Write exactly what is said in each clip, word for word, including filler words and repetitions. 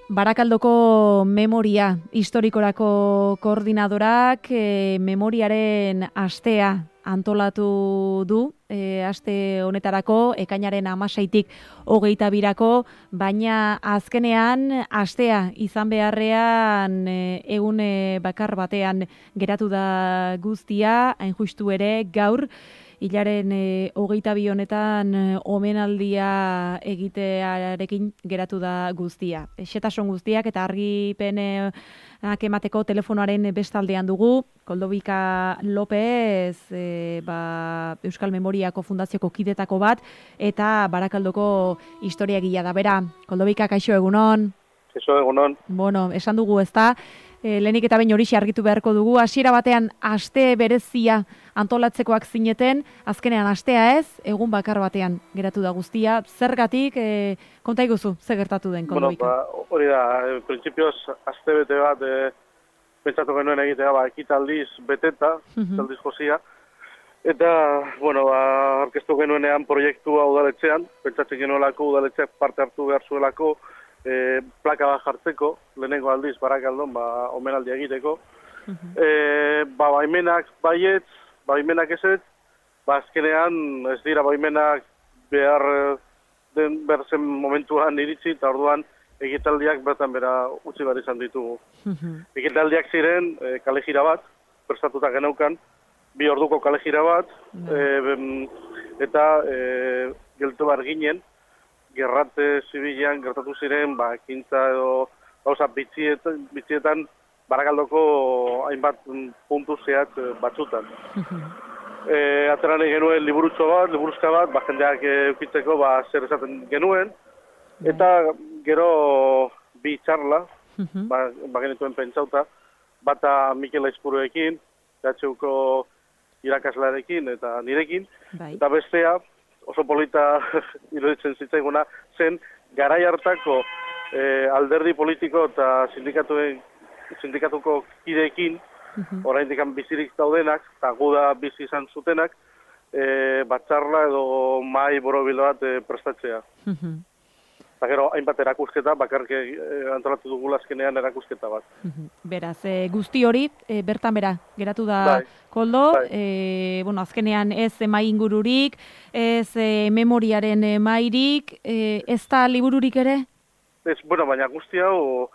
Barakaldoko memoria historikorako koordinadorak e, memoriaren astea antolatu du, e, aste honetarako, ekainaren hamaseitik hogeita birako, baina azkenean astea izan beharrean e, egun e, bakar batean geratu da guztia, hain justu ere gaur, hilaren e, hogeita bi honetan e, omenaldia egitearekin geratu da guztia. Xetasun guztiak eta argipen e, emateko telefonoaren bestaldean dugu, Koldobika López, e, ba, Euskal Memoriako Fundazioko kidetako bat, eta Barakaldoko historiagilea da. Bera, Koldobika, kaixo egunon? Kaixo egunon. Bueno, esan dugu ezta, e, lehenik eta behin horixe argitu beharko dugu, hasiera batean aste berezia antolatzekoak zineten, azkenean astea ez, egun bakar batean geratu da guztia. Zergatik, e, konta iguzu, zer gertatu den, Koldobika? Bueno, ba, hori da, e, prinsipioz, aste bete bat, e, pentsatu genuen egitea, ba, ekitaldiz beteta, ekitaldiz josia, eta, bueno, ba, orkestu genuenean proiektua udaletxean, pentsatzen genuelako udaletxeak parte hartu behar zuelako, e, plaka bat jartzeko, lehenengo aldiz, Barakaldon, ba, omenaldia egiteko, e, ba, baimenak baietz, baimenak ezetz, ba, azkenean ez dira baimenak behar den berzen momentuan iritsi, eta orduan egitaldiak bertan bera utzi behar izan ditugu. Egitaldiak ziren e, kalejira bat, prestatuta geneukan, bi orduko kalejira bat, e, eta e, geltu behar ginen, gerrate zibilean gertatu ziren, ba, ekintza edo gauza bitzietan, bitzietan Barakaldoko hainbat puntu zehatz batzutan. e, Ateran genuen liburutxo bat, liburuzka bat, ba, jendeak eukitzeko ba, zer esaten genuen, eta gero bi txarla, ba, ba genituen pentsauta, bata Mikel Aizpuruekin, G H Uko irakaslarekin eta nirekin, bai. Eta bestea, oso polita iruditzen zitzaiguna, zen garai hartako e, alderdi politiko eta sindikatuen sindikatuko kideekin, uh-huh. oraindik bizirik daudenak, eta guda bizi izan zutenak, e, batzarla edo mai borobil bat e, prestatzea. Uh-huh. Eta gero, hainbat erakusketa, bakarke e, antolatu dugu azkenean erakusketa bat. Uh-huh. Beraz, e, guzti hori, e, bertan bera, geratu da bai. Koldo, bai. E, bueno, azkenean ez mai ingururik, ez e, memoriaren e, mairik, e, ez da libururik ere? Ez, bueno, baina guzti hau,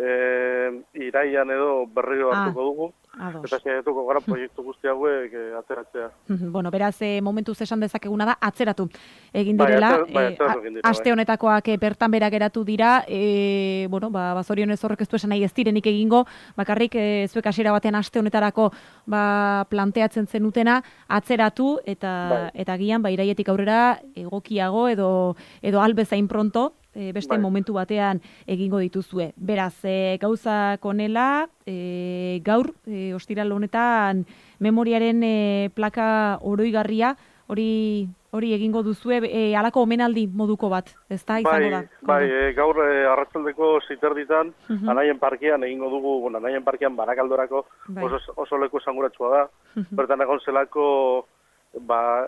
E, iraian edo berriro hartuko dugu, ah, eta zaiatuko gara proiektu guzti hauek e, atzeratzea. Bueno, beraz, e, momentuz esan dezakeguna da, atzeratu egin direla, bai, atzer, bai, atzeratu egin dira, e, aste honetakoak e, bertan bera geratu dira, e, bueno, ba, bazorionez horrek ez du esan nahi ez direnik egingo, bakarrik e, zuek hasiera batean aste honetarako ba, planteatzen zenutena, atzeratu, eta, bai. eta gian, ba, iraietik aurrera, egokiago edo, edo albezain pronto, E, beste bai. Momentu batean egingo dituzue. Beraz, e, gauzak honela, e, gaur, e, ostiral honetan, memoriaren e, plaka oroigarria, hori hori egingo duzue, e, halako omenaldi moduko bat, ez da, izango da? Bai, e, gaur e, arratsaldeko ziterditan, uh-huh. Anaien parkean egingo dugu, bueno, Anaien parkean Barakaldorako bai. oso, oso leku esanguratsua da, uh-huh. bertan egon zelako, ba,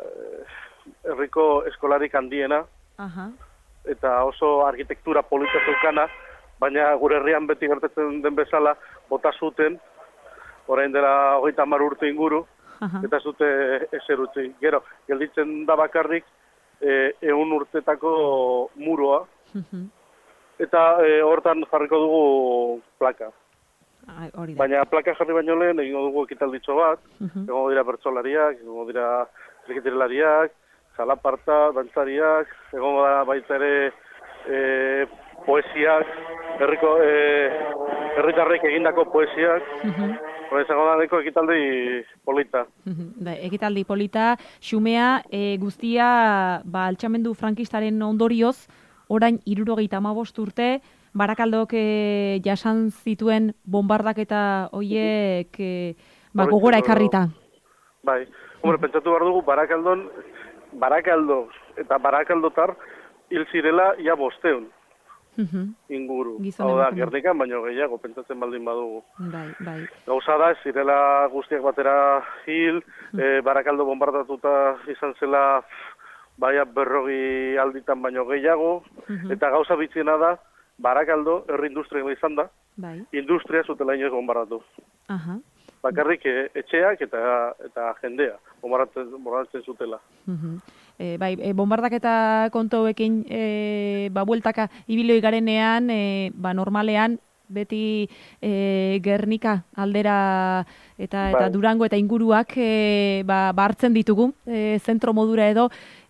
herriko eskolarik handiena, uh-huh. eta oso arkitektura polita zeukana, baina gure herrian beti gertatzen den bezala, bota zuten, orain dela hogeita hamar urte inguru, uh-huh. eta zute ezer utzi. Gero, gelditzen da bakarrik, e, ehun urtetako muroa, uh-huh. eta e, hortan jarriko dugu plaka. Ah, baina plaka jarri baino lehen, egingo dugu ekitalditxo bat, uh-huh. egongo dira bertsolariak, egongo dira triketirelariak, jalaparta, dantzariak, egongo da baita ere e, poesiak, herriko e, herritarrek egindako poesiak, uh-huh. Hora izango da neko ekitaldi polita. Uh-huh. Da, ekitaldi polita, xumea e, guztia ba, altxamendu frankistaren ondorioz, orain hirurogeita hamabost urte, Barakaldok e, jasan zituen bombardaketa hoiek e, ba, gogora ekarrita. Bai, hombre, pentsatu behar dugu, Barakaldon, Barakaldo eta Barakaldotar hil zirela ia bosteun uh-huh. inguru. Hau da, Gernikan baino gehiago, pentsatzen baldin badugu. Bai, bai. Gauza da, zirela guztiak batera hil, uh-huh. e, Barakaldo bombardatuta izan zela baia berrogi alditan baino gehiago, uh-huh. eta gauza bitziena da, Barakaldo herri industria izan da, bai. industria zutela inoiz bombardatu. Aha. Bakarrik etxeak eta eta jendea bombardatzen zutela. Uh-huh. E, bai, e, bombardaketa kontu hauekin e, ba, bueltaka ibiloi garenean, e, ba, normalean, beti e, Gernika aldera eta, eta Durango eta inguruak e, ba, hartzen ditugu, e, zentro modura edo,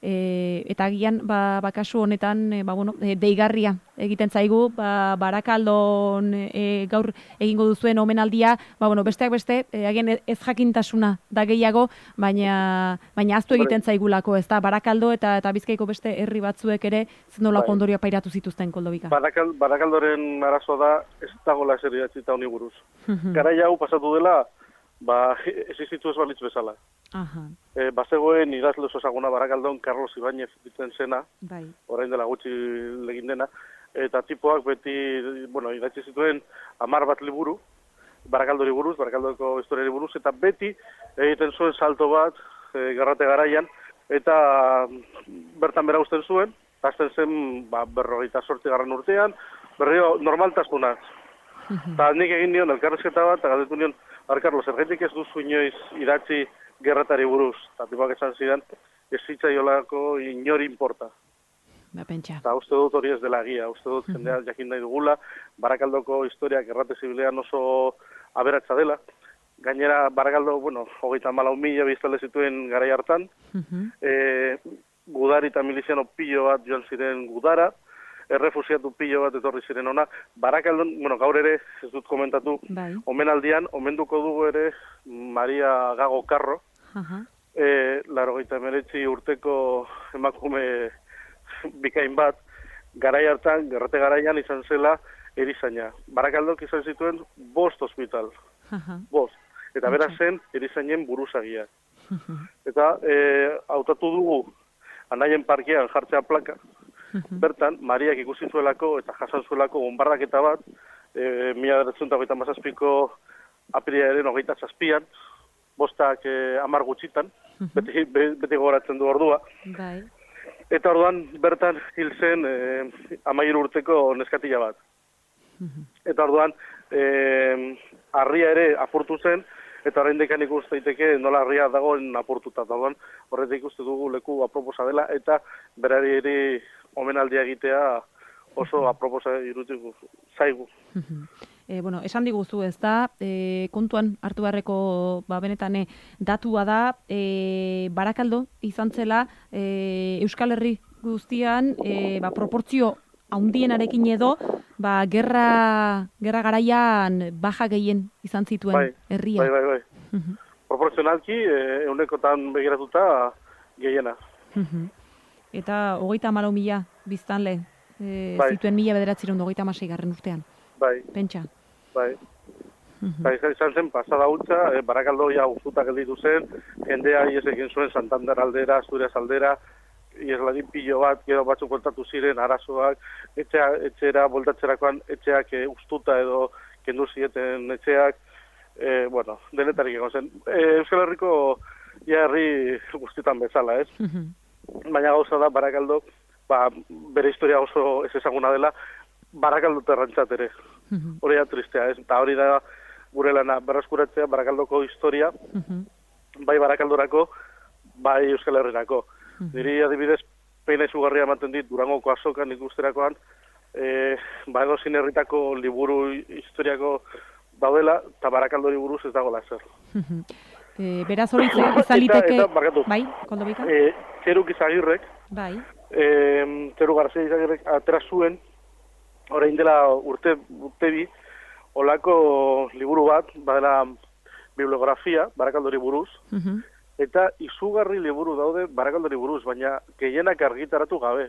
e, eta agian ba, ba, kasu honetan e, ba, bueno, e, deigarria egiten zaigu, ba, Barakaldon e, gaur egingo duzuen omenaldia, ba, bueno, besteak beste, e, agian ez jakintasuna da gehiago, baina, baina aztu egiten zaigulako, ez da, Barakaldo eta, eta Bizkaiko beste herri batzuek ere zenolako bai. Ondorioa pairatu zituzten, Koldobika. Barakal, Barakaldoren arazo da, ez dagoela zer idatzita honi buruz. Garai hau pasatu dela, ba, existitu ez balitz bezala. Aha. E, bazegoen idazle oso ezaguna Barakaldon Carlos Ibáñez ditzen zena, bai. Orain dela gutxi legin dena, eta tipoak beti, bueno, idatzi zituen hamar bat liburu, Barakaldori buruz, Barakaldoko historiari buruz, eta beti egiten zuen salto bat e, Gerrate garaian, eta bertan bera usten zuen, hasten zen ba, berrogeita zortzi garran urtean, berrio normaltasunaz. Eta nik egin nion elkarrezketa bat, eta galdetu nion, Carlos, zergetik ez duzu inoiz idatzi gerratari buruz, eta tipoak esan zidan, ez zitzaiolako inori inporta. Ba, pentsa. Eta uste dut hori ez dela egia, uste dut jendea jakin nahi dugula, Barakaldoko historiak errate zibilean oso aberatsa dela. Gainera, Barakaldo, bueno, hogeita malau mila biztale zituen garai hartan, uh-huh. e, gudari eta miliziano pilo bat joan ziren gudara, errefusiatu pilo bat etorri ziren ona. Barakaldon, bueno, gaur ere, ez dut komentatu, bai. Omenaldian, omenduko dugu ere Maria Gago Carro, uh-huh. e, larogeita emeretzi urteko emakume bikain bat, garai hartan, gerrate garaian izan zela erizaina. Barakaldok izan zituen bost hospital, uh-huh. bost. Eta bera zen erizainen buruzagia. Uh-huh. Eta e, hautatu dugu Anaien parkean jartzea plaka, uh-huh. bertan, Mariak ikusi zuelako eta jasan zuelako bombardaketa bat, e, mila bederatziehun eta hogeita hamazazpiko apirilaren hogeita zazpian, bostak e, hamar gutxitan, uh-huh. beti, beti gogoratzen du ordua. Bai. Eta orduan bertan hil zen e, amairu urteko neskatila bat. Uh-huh. Eta orduan e, harria ere apurtu zen, eta horreindekan ikuste daiteke nola harria dagoen apurtuta. Orduan horretik ikuste dugu leku aproposa dela, eta berari ere omenaldia egitea oso uh-huh. aproposa iruditu zaigu. Uh-huh. E, bueno, esan diguzu ez da, e, kontuan hartu beharreko ba, benetan datua da, e, Barakaldo izan zela e, Euskal Herri guztian e, ba, proportzio haundienarekin edo, ba, gerra, gerra garaian baja gehien izan zituen bai, herria. Bai, bai, bai. Uh-huh. Proporzionalki, e, eunekotan begiratuta gehiena. Uh-huh. Eta hogeita hamalau mila biztanle e, bai. zituen mila bederatziehun eta hogeita hamasei garren urtean. Bai. Pentsa. Bai. Uh-huh. Bai, izan zen pasada hutsa, e, Barakaldo ja uzuta gelditu zen, jendea ies egin zuen Santander aldera, Asturias aldera, iesladin pilo bat, gero batzuk voltatu ziren, arazoak, etxea, etxera, voltatzerakoan etxeak e, ustuta edo kendu zieten etxeak, e, bueno, denetarik egon zen. E, Euskal Herriko ja herri guztietan bezala, ez? Uh-huh. Baina gauza da, Barakaldo, ba, bere historia oso ez ezaguna dela, Barakaldo terrantzat ere. Uh-huh. Hori da tristea, ez? Eta hori da gure lana berreskuratzea Barakaldoko historia, uh-huh. bai Barakaldorako, bai Euskal Herrirako. Uh-huh. Niri adibidez, peina izugarria ematen dit Durangoko azokan ikusterakoan, e, ba edo zinerritako liburu historiako daudela, eta Barakaldori buruz ez dago lazer. Uh-huh. E, beraz hori izan liteke... Eta, eta, bai, Koldobika? E, Txeruk Izagirrek, bai. e, Txeruk Garzia Izagirrek atera zuen, orain dela urte, urte bi, olako liburu bat, badela bibliografia, Barakaldori buruz, uh-huh. eta izugarri liburu daude Barakaldori buruz, baina gehienak argitaratu gabe.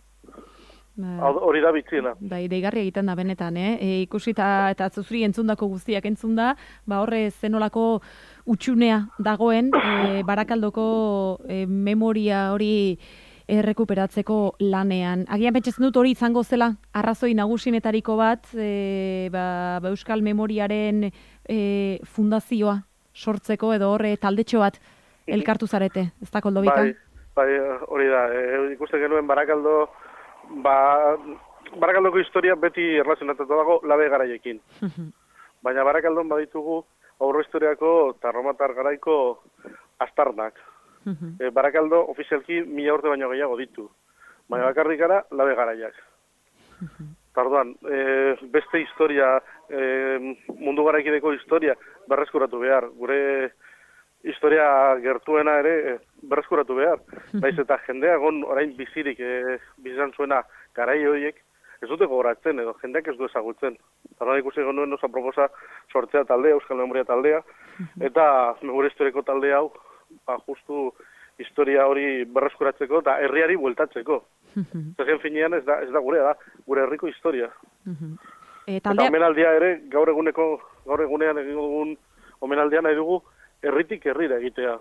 Ba, hori da bitziena. Bai, deigarri egiten da benetan, eh? E, ikusita eta zuzuri entzundako guztiak entzunda, ba horre zenolako utxunea dagoen e, Barakaldoko e, memoria hori errekuperatzeko lanean. Agian pentsatzen dut hori izango zela arrazoi nagusinetariko bat, e, ba, ba Euskal Memoriaren e, fundazioa sortzeko edo horre taldetxo bat elkartu zarete, ez da Koldobika? Bai, bai, hori da. E, ikusten genuen Barakaldo, ba, Barakaldoko historia beti erlazionatatu dago labe garaiekin. Baina Barakaldon baditugu aurre historiako eta romatar garaiko astarnak. e, Barakaldo ofizialki mila urte baino gehiago ditu. Baina bakarrik gara labe garaiak. Tarduan, e, beste historia, e, mundu garaikideko historia berreskuratu behar. Gure historia gertuena ere e, berreskuratu behar. Baiz eta jendea egon orain bizirik e, bizan zuena garai horiek, ez dute gogoratzen edo jendeak ez du ezagutzen. Tarduan ikusi genuen oso proposa sortzea taldea, Euskal Memoria taldea, eta gure historiako talde hau, ba, justu historia hori berreskuratzeko eta herriari bueltatzeko. Zergen finean ez da, ez da gurea, da gure herriko historia. E, taldea... Eta omenaldia ere, gaur eguneko, gaur egunean egin dugun omenaldia nahi dugu herritik herrira egitea.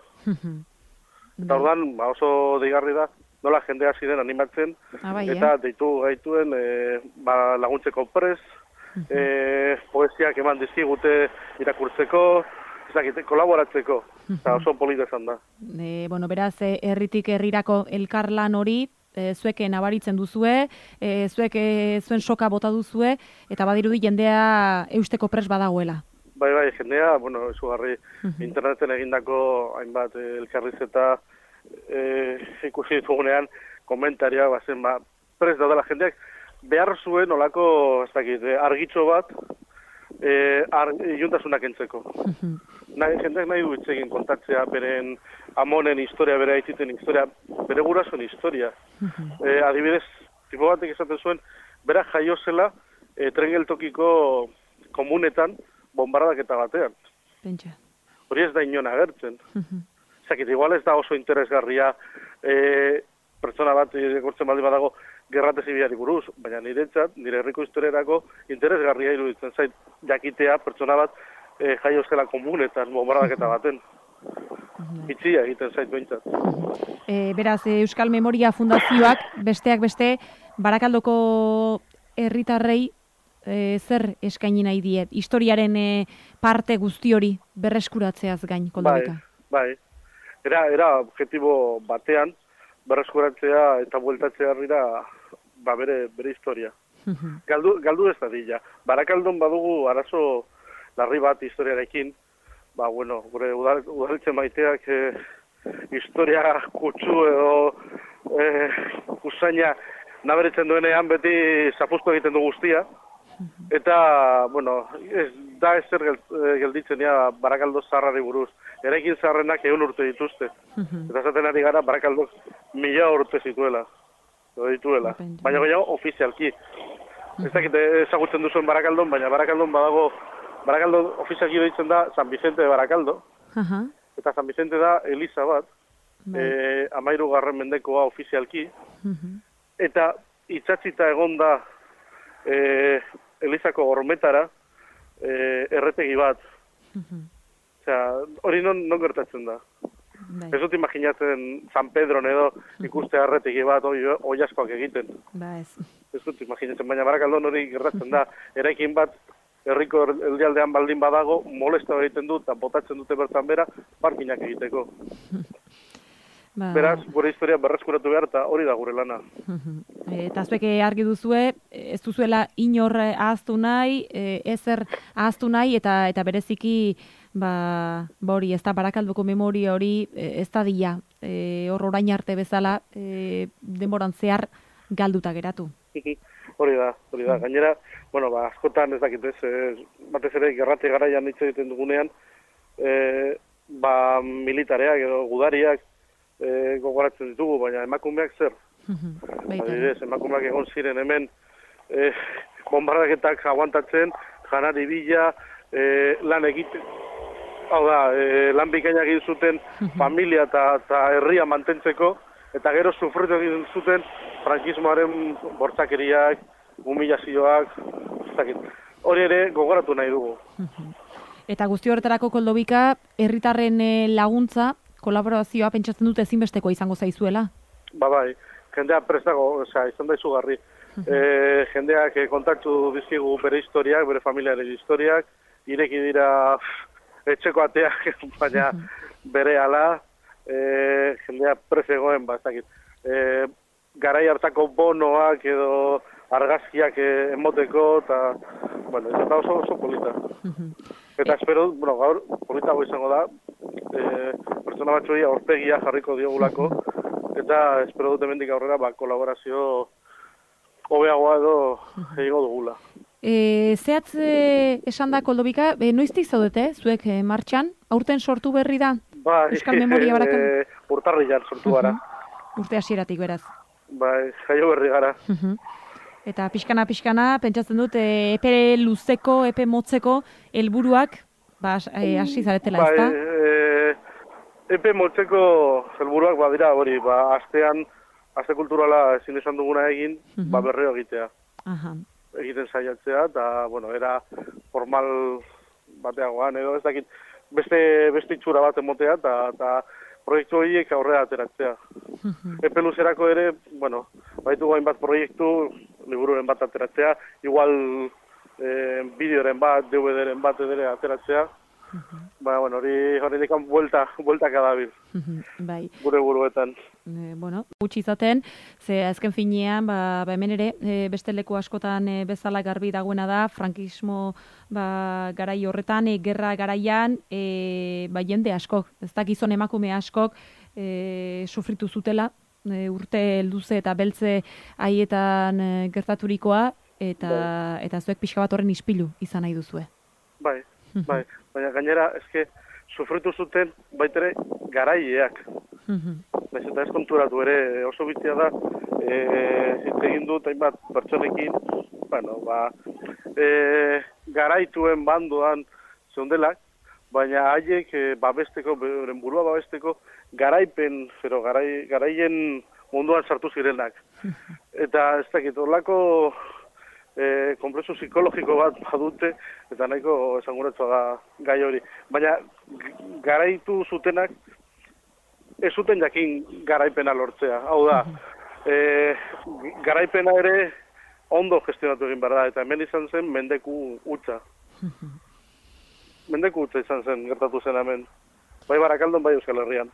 Eta ordan, ba, oso deigarri da, nola jende hasi den animatzen, Abai, eta eh? deitu gaituen e, ba, laguntzeko prez, e, poesiak eman dizkigute irakurtzeko, ezakite, kolaboratzeko, eta oso polita izan da. E, bueno, beraz, herritik herrirako elkarlan hori, e, zuek nabaritzen duzue, e, zuek e, zuen soka bota duzue, eta badirudi jendea eusteko pres badagoela. Bai, bai, jendea, bueno, esugarri, interneten egindako hainbat e, elkarrizeta e, ikusi ditugunean, komentaria, bazen, ba, pres daudela jendeak, behar zuen olako, ez dakit, argitxo bat, e, ar, iuntasunak entzeko. Nahi, jendeak nahi du hitz egin kontatzea, beren amonen historia, bere aititen historia, bere gurasoen historia. e, adibidez, tipo batek esaten zuen, bera jaio zela e, tren geltokiko komunetan, bombardaketa batean. Pentsa. Hori ez da inon agertzen. Zakit, igual ez da oso interesgarria e, pertsona bat ekortzen baldin badago gerrate zibilari buruz, baina niretzat, nire herriko historiarako interesgarria iruditzen zait jakitea pertsona bat e, jaio zela komunetan bombardaketa baten. Itxia egiten zait behintzat. E, beraz, Euskal Memoria Fundazioak besteak beste Barakaldoko herritarrei E, zer eskaini nahi diet? Historiaren e, parte guzti hori berreskuratzeaz gain, Koldobika? Bai, bai. Era, era objetibo batean berreskuratzea eta bueltatzea herrira ba, bere, bere historia. galdu, galdu ez da dilla. Barakaldon badugu arazo larri bat historiarekin, ba, bueno, gure udaltzen maiteak e, historia kutsu edo e, usaina naberitzen duenean beti zapuztu egiten du guztia. Eta, bueno, ez, da ezer gelditzen ja Barakaldo zaharrari buruz. Eraikin zaharrenak egun urte dituzte. Eta zaten ari gara Barakaldok mila urte zituela. Edo dituela. Baina gehiago ofizialki. Ez dakit ezagutzen duzuen Barakaldon, baina Barakaldon badago, Barakaldo ofizialki deitzen da San Vicente de Barakaldo. Eta San Vicente da Eliza bat. E, amairu garren mendekoa ofizialki. Eta itxatzita egon da e, Elizako hormetara e, erretegi bat. Osea, hori non, non gertatzen da. Bai. Ez dut imaginatzen San Pedron edo ikuste erretegi bat oi, oi askoak egiten. Ba ez. Ez dut imaginatzen, baina Barakaldon hori gertatzen da. Eraikin bat herriko erdialdean baldin badago, molesta egiten dut eta botatzen dute bertan bera, parkinak egiteko. Ba... Beraz, gure historia berreskuratu behar eta hori da gure lana. Eta zuek argi duzue, ez duzuela inor ahaztu nahi, ezer ahaztu nahi, eta eta bereziki, ba, hori, ez da Barakaldoko memoria hori, ez da dila, hor orain arte bezala, e, denboran zehar galduta geratu. Hori da, hori da. Gainera, bueno, ba, askotan ez dakit ez, batez ere gerrate garaian hitz egiten dugunean, e, ba, militareak edo gudariak, E, gogoratzen ditugu, baina emakumeak zer? Adibidez, emakumeak egon ziren hemen e, bombardaketak aguantatzen, janari bila, e, lan egiten, hau da, e, lan bikainak egin zuten familia eta herria mantentzeko, eta gero sufritu egin zuten frankismoaren bortzakeriak, humilazioak, hori ere gogoratu nahi dugu. Eta guzti horretarako, Koldobika, herritarren laguntza, kolaborazioa pentsatzen dut ezinbesteko izango zaizuela? Ba bai, jendea prestago, osea, izan da izugarri. e, jendeak kontaktu dizkigu bere historiak, bere familiaren historiak, ireki dira etxeko ateak, baina bere ala, e, jendea presegoen, ba, ez dakit. E, garai hartako bonoak edo argazkiak emoteko, eta, bueno, izan da oso oso polita. Eta espero, bueno, gaur, politago izango da, e, pertsona batzuei aurpegia jarriko diogulako, eta espero dut hemendik aurrera, ba, kolaborazio hobeagoa edo egingo dugula. E, zehatz e, esan da, Koldobika, e, noiztik zaudete, zuek e, martxan? Aurten sortu berri da? Ba, Euskal Memoria Barakaldo? E, urtarrilan sortu gara. Urte hasieratik beraz. Ba, jaio berri gara. Eta pixkana-pixkana, pentsatzen dut, e, epe luzeko, epe motzeko, helburuak ba, e, hasi zaretela, ba, ezta? E, epe motzeko helburuak badira, hori, ba, astean, aste kulturala ezin esan duguna egin, uh-huh. ba, berreo egitea. Aha. Egiten saiatzea, eta, bueno, era formal bateagoan, edo ez dakit, beste, beste itxura bat emotea, eta, eta proiektu horiek aurrera ateratzea. Uh-huh. Epe luzerako ere, bueno, baitu hainbat proiektu, libururen bat ateratzea, igual eh, bideoren bat, D V D-ren bat edere ateratzea. Uh-huh. Ba, bueno, hori hori dikan buelta, buelta kadabil. Uh-huh. Bai. Gure buruetan. E, bueno, gutxi izaten, ze azken finean, ba, ba hemen ere, e, beste leku askotan e, bezala garbi dagoena da, frankismo ba, garai horretan, e, gerra garaian, e, ba, jende askok, ez da gizon emakume askok, e, sufritu zutela, e, urte luze eta beltze haietan e, gertaturikoa, eta, bai. Eta zuek pixka bat horren ispilu izan nahi duzue. Bai, bai, baina gainera, eske, sufritu zuten baitere garaieak. Naiz eta ez konturatu ere oso bizia da, e, hitz egin dut hainbat pertsonekin, bueno, ba, e, garaituen bandoan zeundelak, baina haiek e, babesteko, beren burua babesteko, garaipen, zero, garai, garaien munduan sartu zirenak. Eta ez dakit, horlako e, konplexu psikologiko bat badute, eta nahiko esanguratzoa da gai hori. Baina garaitu zutenak, ez zuten jakin garaipena lortzea. Hau da, e, garaipena ere ondo gestionatu egin behar da, eta hemen izan zen mendeku hutsa. Mendeku hutsa izan zen, gertatu zen hemen. Bai Barakaldon, bai Euskal Herrian.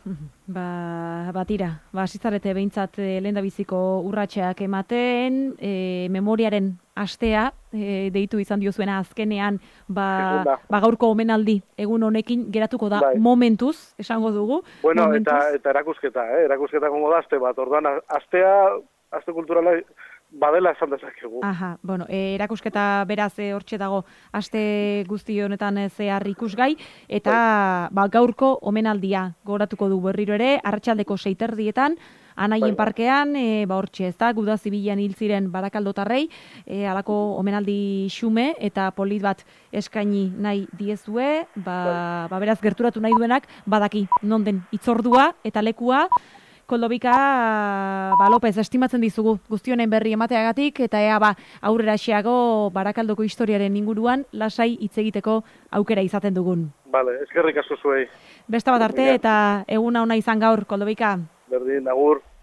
Ba, batira, ba, zitzarete behintzat e, lehen da biziko urratxeak ematen, e, memoriaren astea, e, deitu izan diozuena azkenean, ba, ba gaurko omenaldi egun honekin geratuko da bai. Momentuz, esango dugu. Bueno, momentuz. eta, eta erakusketa, eh? erakusketa gongo da aste bat, orduan, astea, aste kulturala, badela esan dezakegu. Aha, bueno, e, erakusketa beraz e, hortxe dago aste guzti honetan zehar ikusgai, eta ba, gaurko omenaldia goratuko du berriro ere, arratsaldeko seiterdietan, Anaien parkean, e, ba hortxe ez da, guda zibilan hil ziren Barakaldotarrei, e, alako omenaldi xume eta polit bat eskaini nahi diezue, ba, ba beraz gerturatu nahi duenak, badaki non den itzordua eta lekua. Koldobika, ba, López, estimatzen dizugu guztionen berri emateagatik, eta ea ba, aurrera xeago Barakaldoko historiaren inguruan lasai hitz egiteko aukera izaten dugun. Bale, eskerrik asko zuei. Beste bat arte, eta eguna ona izan gaur, Koldobika. Berdin, agur.